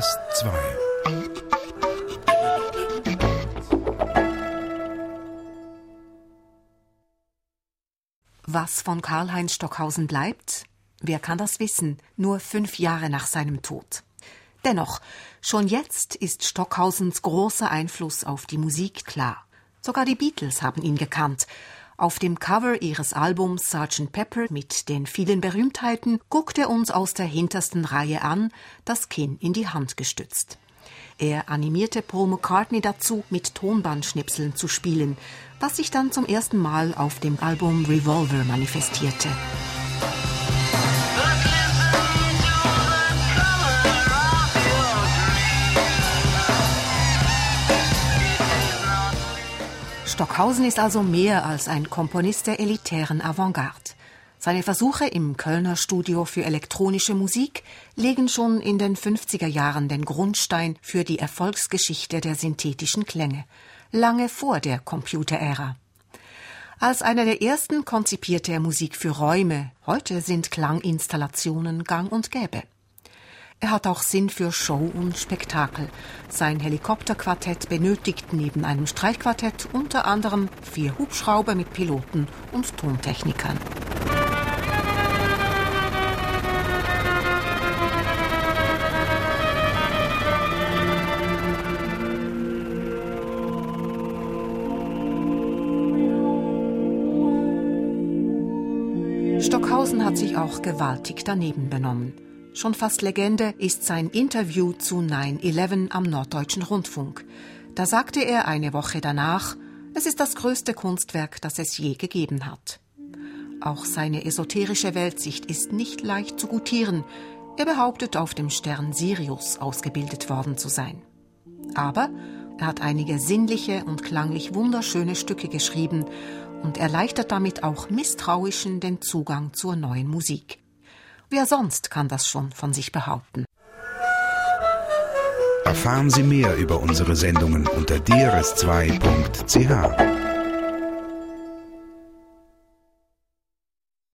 DRS2. Was von Karlheinz Stockhausen bleibt? Wer kann das wissen, nur 5 Jahre nach seinem Tod? Dennoch, schon jetzt ist Stockhausens großer Einfluss auf die Musik klar. Sogar die Beatles haben ihn gekannt. Auf dem Cover ihres Albums Sgt. Pepper mit den vielen Berühmtheiten guckt er uns aus der hintersten Reihe an, das Kinn in die Hand gestützt. Er animierte Paul McCartney dazu, mit Tonbandschnipseln zu spielen, was sich dann zum ersten Mal auf dem Album Revolver manifestierte. Stockhausen ist also mehr als ein Komponist der elitären Avantgarde. Seine Versuche im Kölner Studio für elektronische Musik legen schon in den 50er Jahren den Grundstein für die Erfolgsgeschichte der synthetischen Klänge, lange vor der Computerära. Als einer der ersten konzipierte er Musik für Räume, heute sind Klanginstallationen gang und gäbe. Er hat auch Sinn für Show und Spektakel. Sein Helikopterquartett benötigt neben einem Streichquartett unter anderem 4 Hubschrauber mit Piloten und Tontechnikern. Stockhausen hat sich auch gewaltig daneben benommen. Schon fast Legende ist sein Interview zu 9/11 am Norddeutschen Rundfunk. Da sagte er eine Woche danach, es ist das größte Kunstwerk, das es je gegeben hat. Auch seine esoterische Weltsicht ist nicht leicht zu gutieren. Er behauptet, auf dem Stern Sirius ausgebildet worden zu sein. Aber er hat einige sinnliche und klanglich wunderschöne Stücke geschrieben und erleichtert damit auch Misstrauischen den Zugang zur neuen Musik. Wer sonst kann das schon von sich behaupten? Erfahren Sie mehr über unsere Sendungen unter drs2.ch.